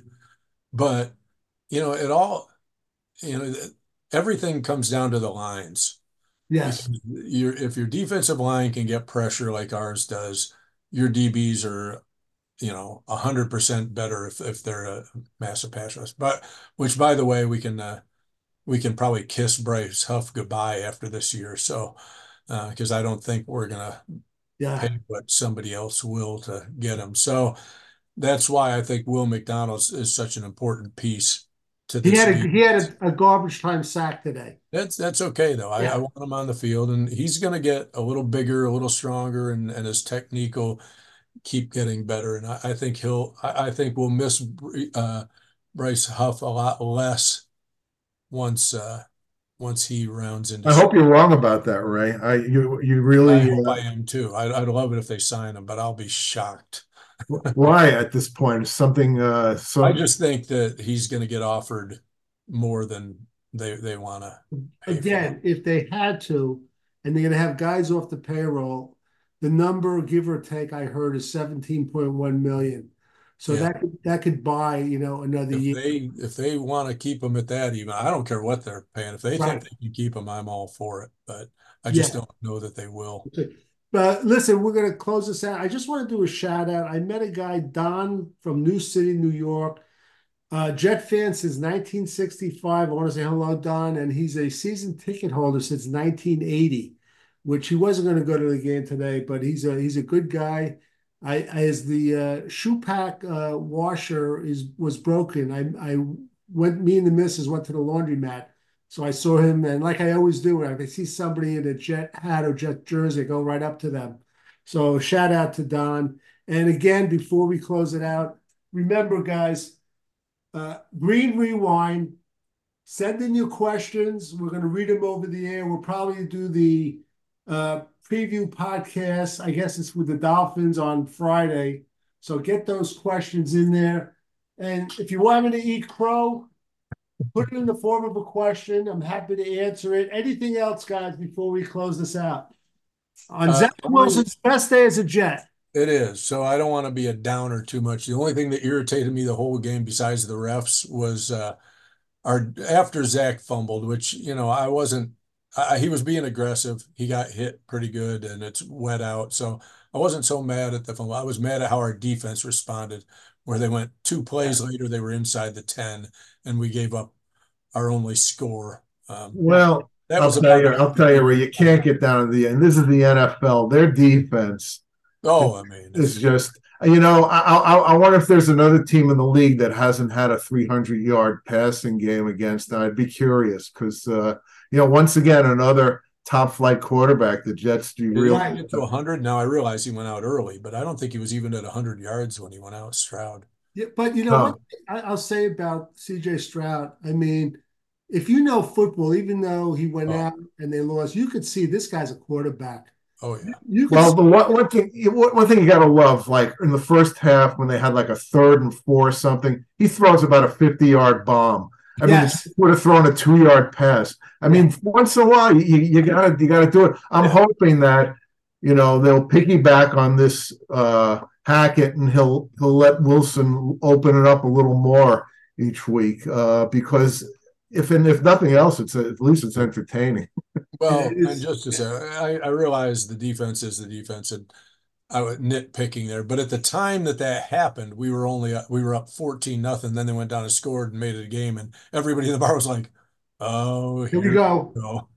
S2: But you know, it all you know, everything comes down to the lines.
S1: Yes.
S2: Because your if your defensive line can get pressure like ours does, your D Bs are, you know, a hundred percent better if if they're a massive pass rush. But which, by the way, we can uh, we can probably kiss Bryce Huff goodbye after this year. So because uh, I don't think we're gonna
S1: Yeah.
S2: pay what somebody else will to get him. So that's why I think Will McDonald is such an important piece to
S1: He
S2: this
S1: had a he
S2: defense.
S1: had a, a garbage time sack today.
S2: That's that's okay though. I, I
S1: Yeah.
S2: want him on the field, and he's going to get a little bigger, a little stronger, and and his technique will keep getting better. And I, I think he'll. I, I think we'll miss uh, Bryce Huff a lot less once uh, once he rounds into
S3: I hope
S2: shape.
S3: you're wrong about that, Ray. I you you
S2: I
S3: really
S2: hope
S3: uh,
S2: I am too. I, I'd love it if they sign him, but I'll be shocked.
S3: why at this point? Something uh
S2: I
S3: so
S2: just think that he's going to get offered more than they they want to pay for.
S1: Again, if they had to, and they're going to have guys off the payroll, the number, give or take, I heard is seventeen point one million. So
S2: Yeah.
S1: that could that could buy, you know, another
S2: If
S1: year.
S2: they if they want to keep him at that, even I don't care what they're paying. If they think
S1: Right.
S2: they can keep him, I'm all for it. But I just
S1: Yeah.
S2: don't know that they will.
S1: But listen, we're going to close this out. I just want to do a shout out. I met a guy, Don from New City, New York. Uh, Jet fan since nineteen sixty-five. I want to say hello, Don. And he's a season ticket holder since nineteen eighty, which he wasn't going to go to the game today, but he's a he's a good guy. I as the uh, shoe pack uh, washer is was broken. I I went. Me and the missus went to the laundromat, so I saw him, and like I always do, when I see somebody in a Jet hat or Jet jersey, I go right up to them. So shout out to Don. And again, before we close it out, remember, guys. Uh, Green Rewind, send in your questions. We're going to read them over the air. We'll probably do the uh, preview podcast. I guess it's with the Dolphins on Friday. So get those questions in there. And if you want me to eat crow, put it in the form of a question. I'm happy to answer it. Anything else, guys, before we close this out? On
S2: Uh,
S1: Zach
S2: only
S1: Wilson's best day as a Jet.
S2: it is. So I don't want to be a downer too much. The only thing that irritated me the whole game, besides the refs, was uh, our after Zach fumbled, which you know I wasn't. I, he was being aggressive. He got hit pretty good, and it's wet out. So I wasn't so mad at the fumble. I was mad at how our defense responded, where they went two
S1: Yeah.
S2: plays later, they were inside the ten, and we gave up our only score. Um,
S1: Yeah.
S3: well,
S2: that
S3: I'll
S2: was
S3: tell
S2: about
S3: you, I'll tell you, Ray, you can't get down to the end. This is the N F L. Their defense
S2: oh, I mean,
S3: is just, you know, I, I I wonder if there's another team in the league that hasn't had a three hundred yard passing game against them. I'd be curious because, uh, you know, once again, another top flight quarterback. The Jets do
S2: did he
S3: really.
S2: get to one hundred? Now I realize he went out early, but I don't think he was even at one hundred yards when he went out, Stroud.
S1: Yeah, but you know what
S3: No.
S1: I, I'll say about C J Stroud. I mean, if you know football, even though he went
S2: Oh,
S1: out and they lost, you could see this guy's a quarterback.
S2: oh yeah.
S1: You could
S3: Well,
S1: see,
S3: the one, one thing one thing you got to love, like in the first half when they had like a third and four or something, he throws about a fifty yard bomb. I mean, the
S1: yes,
S3: Jets would have thrown a two yard pass. I mean,
S1: yeah,
S3: once in a while, you, you gotta you gotta do it. I'm
S2: Yeah.
S3: hoping that you know they'll piggyback on this uh, Hackett and he'll he'll let Wilson open it up a little more each week uh, because if and if nothing else, it's at least it's entertaining.
S2: Well,
S1: it
S2: and
S1: is.
S2: just to say, I, I realize the defense is the defense, and I was nitpicking there. But at the time that that happened, we were only we were up fourteen nothing. Then they went down and scored and made it a game, and everybody in the bar was like, "Oh,
S1: Here we
S2: here
S1: go.
S2: we go,"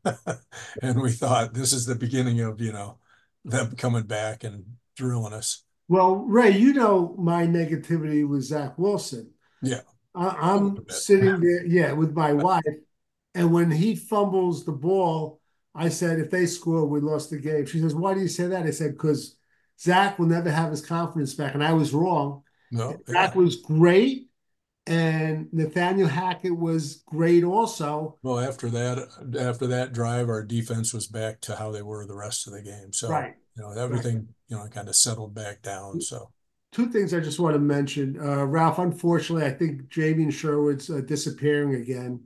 S2: and we thought this is the beginning of you know them coming back and drilling us.
S1: Well, Ray, you know my negativity with Zach Wilson.
S2: Yeah,
S1: I,
S2: a little
S1: I'm
S2: bit.
S1: sitting there, yeah, with my wife, and when he fumbles the ball, I said, if they score, we lost the game. She says, why do you say that? I said, because Zach will never have his confidence back, and I was wrong.
S2: No, yeah.
S1: Zach was great, and Nathaniel Hackett was great also.
S2: Well, after that, after that drive, our defense was back to how they were the rest of the game. So,
S1: Right.
S2: you know,
S1: Right.
S2: everything, you know, kind of settled back down. So,
S1: Two things I just want to mention. Uh, Ralph, unfortunately, I think Jamie Sherwood's uh, disappearing again.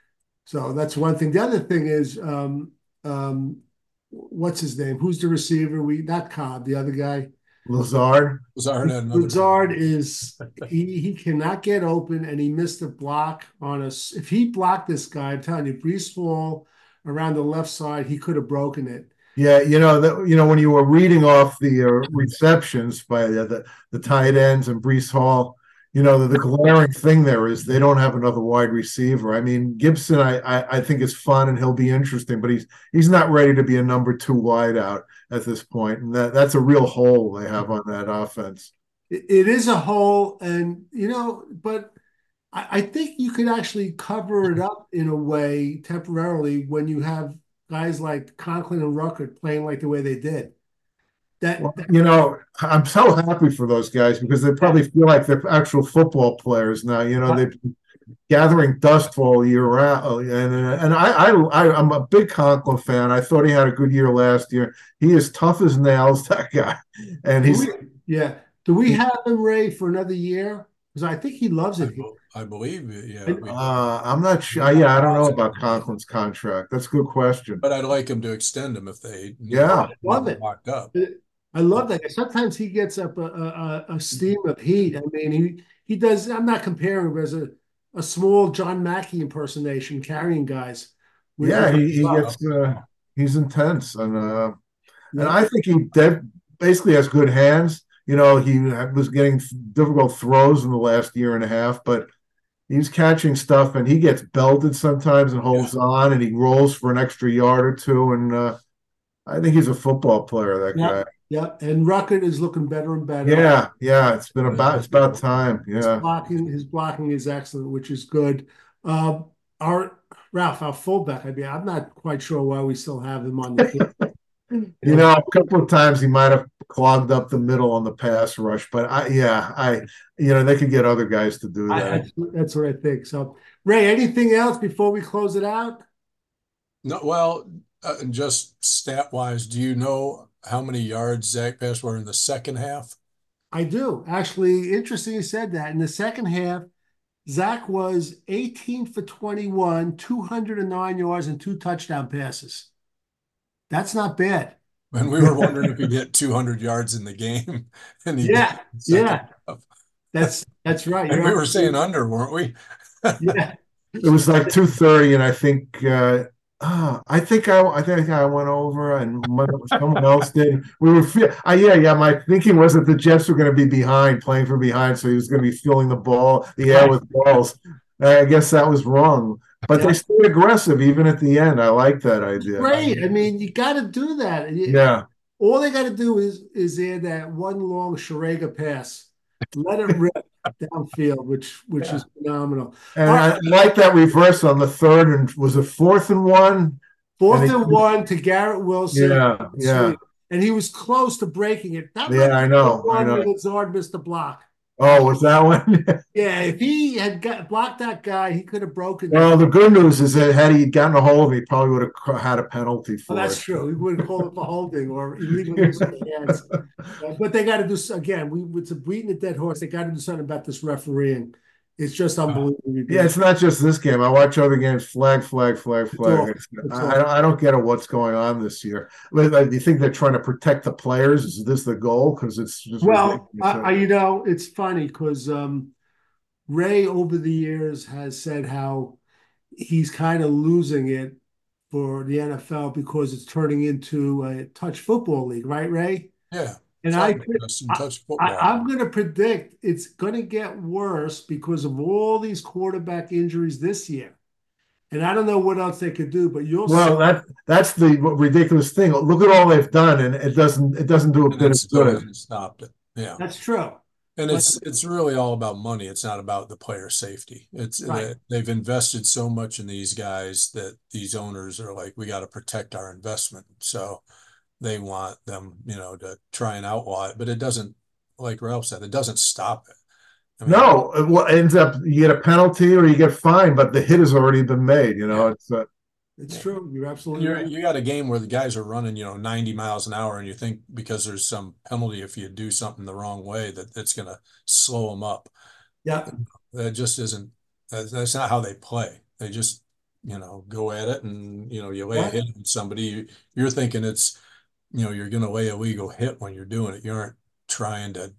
S1: So that's one thing. The other thing is, um, um, what's his name? Who's the receiver? We not Cobb, the other guy.
S3: Lazard.
S2: Lazard had another
S1: Lazard is he he cannot get open, and he missed a block on us. If he blocked this guy, I'm telling you, Brees Hall around the left side, he could have broken it.
S3: Yeah, you know that you know when you were reading off the uh, receptions by the, the the tight ends and Brees Hall, you know the, the glaring thing there is they don't have another wide receiver. I mean Gibson, I, I I think is fun and he'll be interesting, but he's he's not ready to be a number two wide out at this point, and that that's a real hole they have on that offense.
S1: It, it is a hole, and you know, but I, I think you could actually cover it up in a way temporarily when you have guys like Conklin and Ruckert playing like the way they did. That,
S3: Well,
S1: that
S3: you know, I'm so happy for those guys because they probably feel like they're actual football players now. You know, they've been gathering dust for all year round, and and I, I I'm a big Conklin fan. I thought he had a good year last year. He is tough as nails, that guy, and
S1: do
S3: he's
S1: we, yeah. Do we have him, Ray, for another year? Because I think he loves
S2: I,
S1: it here.
S2: be- I believe, yeah,
S1: And-
S2: we,
S3: uh, I'm not sure. Yeah, I don't know about Conklin's contract. That's a good question.
S2: but I'd like him to extend him if they need
S3: Yeah.
S2: him
S1: Love it.
S2: locked up.
S1: I love that. Sometimes he gets up a, a, a steam of heat. I mean, he he does. I'm not comparing him as a, a small John Mackey impersonation carrying guys. with-
S3: Yeah, he, he
S2: Wow.
S3: gets uh, he's intense, and uh, and
S1: Yeah.
S3: I think he de- basically has good hands. You know, he was getting difficult throws in the last year and a half, but he's catching stuff, and he gets belted sometimes and holds on, and he rolls for an extra yard or two, and uh, I think he's a football player. That
S1: Yeah,
S3: guy.
S1: yeah. And Ruckert is looking better and better.
S3: Yeah, yeah. It's been about it's about time.
S1: His
S3: Yeah.
S1: blocking, his blocking is excellent, which is good. Uh, our Ralph, our fullback. I mean, I'm not quite sure why we still have him on the team.
S3: You know, a couple of times he might have clogged up the middle on the pass rush, but I, yeah, I, you know, they could get other guys to do
S1: I,
S3: that.
S1: that's, that's what I think. So, Ray, anything else before we close it out?
S2: No, well, uh, just stat wise, do you know how many yards Zach passed were in the second half?
S1: I do. Actually, interesting you said that. In the second half, Zach was eighteen for twenty-one, two hundred nine yards, and two touchdown passes. That's not bad.
S2: And we were wondering if he'd hit two hundred yards in the game, and he
S1: Yeah,
S2: did in the second
S1: yeah.
S2: half.
S1: That's that's right.
S2: And
S1: You're
S2: we were saying
S1: absolutely-
S2: under, weren't we?
S1: yeah.
S3: It was like two thirty, and I think, uh, ah, I think I, I think I went over, and someone else did. We were, feel, uh, yeah, yeah. My thinking was that the Jets were going to be behind, playing from behind, so he was going to be filling the ball, the air with balls. I guess that was wrong, but
S1: Yeah.
S3: they stayed aggressive even at the end. I like that idea.
S1: Great. I mean, you got to do that. You-
S3: Yeah.
S1: All they got to do is is add that one long Sharega pass, let it rip downfield, which which
S2: Yeah.
S1: is phenomenal.
S3: And
S1: All
S3: I
S1: right.
S3: like that reverse on the third, and was it fourth and one?
S1: Fourth
S3: And
S1: and,
S3: he-
S1: one to Garrett Wilson.
S3: Yeah, yeah.
S1: And he was close to breaking it. That
S3: Yeah,
S1: might
S3: I
S1: be
S3: know,
S1: the
S3: I
S1: one
S3: know.
S1: where Lazard missed the block.
S3: Oh, was that one?
S1: Yeah, if he had got blocked that guy, he could have broken
S3: Well,
S1: it.
S3: the good news is that had he gotten a hold of it, he probably would have had a penalty for
S1: Oh, that's
S3: it.
S1: true. He would call it for holding or illegal use of the hands. Uh, but they got to do again. We it's a beating a dead horse. They got to do something about this refereeing. It's just unbelievable.
S3: Yeah, it's not just this game. I watch other games. Flag, flag, flag,
S1: all.
S3: flag. It's-
S1: It's
S3: I,
S1: all.
S3: I don't, I don't get it. What's going on this year? Like, like, do you think they're trying to protect the players? Is this the goal? Because it's just
S1: Well, I,
S3: ridiculous.
S1: I, you know, it's funny because um, Ray over the years has said how he's kind of losing it for the N F L because it's turning into a touch football league, right, Ray?
S2: Yeah.
S1: And I,
S2: Flag us and touch
S1: I,
S2: football.
S1: I'm going to predict it's going to get worse because of all these quarterback injuries this year. And I don't know what else they could do, but you'll
S3: Well,
S1: see.
S3: that that's the ridiculous thing. Look at all they've done, and it doesn't it doesn't do a
S2: And
S3: bit
S2: it
S3: of
S2: still
S3: good.
S2: hasn't stopped it. Yeah.
S1: That's true.
S2: And
S1: But-
S2: it's it's really all about money. It's not about the player safety. It's
S1: Right.
S2: they've invested so much in these guys that these owners are like, we got to protect our investment. So they want them, you know, to try and outlaw it, but it doesn't, like Ralph said, it doesn't stop it. I mean,
S3: No, it what ends up you get a penalty or you get fined, but the hit has already been made. You know,
S2: Yeah.
S3: it's uh,
S1: It's
S2: Yeah.
S1: true. You're absolutely
S2: You're,
S1: right.
S2: you got a game where the guys are running, you know, ninety miles an hour, and you think because there's some penalty if you do something the wrong way that it's going to slow them up.
S1: Yeah.
S2: That just isn't, that's, that's not how they play. They just, you know, go at it, and, you know, you lay a
S1: Right.
S2: hit on somebody, you, you're thinking it's, you know, you're going to lay a legal hit when you're doing it. You aren't trying to,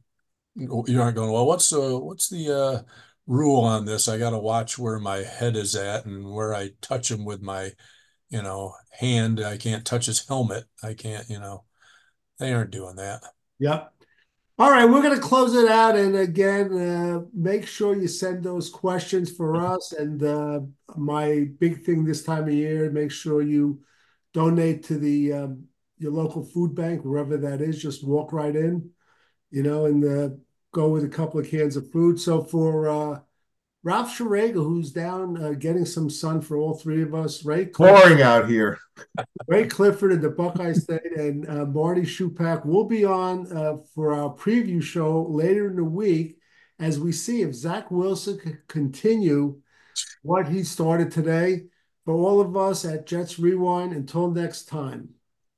S2: you aren't going, well, what's the, what's the uh, rule on this? I got to watch where my head is at and where I touch them with my, you know, hand. I can't touch his helmet. I can't, you know, they aren't doing that.
S1: Yep. All right, we're going to close it out. And again, uh, make sure you send those questions for us. And uh, my big thing this time of year, make sure you donate to the um, your local food bank, wherever that is. Just walk right in, you know, and uh, go with a couple of cans of food. So for uh, Ralph Schrager, who's down uh, getting some sun for all three of us, Ray Clifford,
S3: Pouring out here.
S1: Ray Clifford and the Buckeye State, and uh, Marty Shupak will be on uh, for our preview show later in the week as we see if Zach Wilson can continue what he started today. For all of us at Jets Rewind, until next time.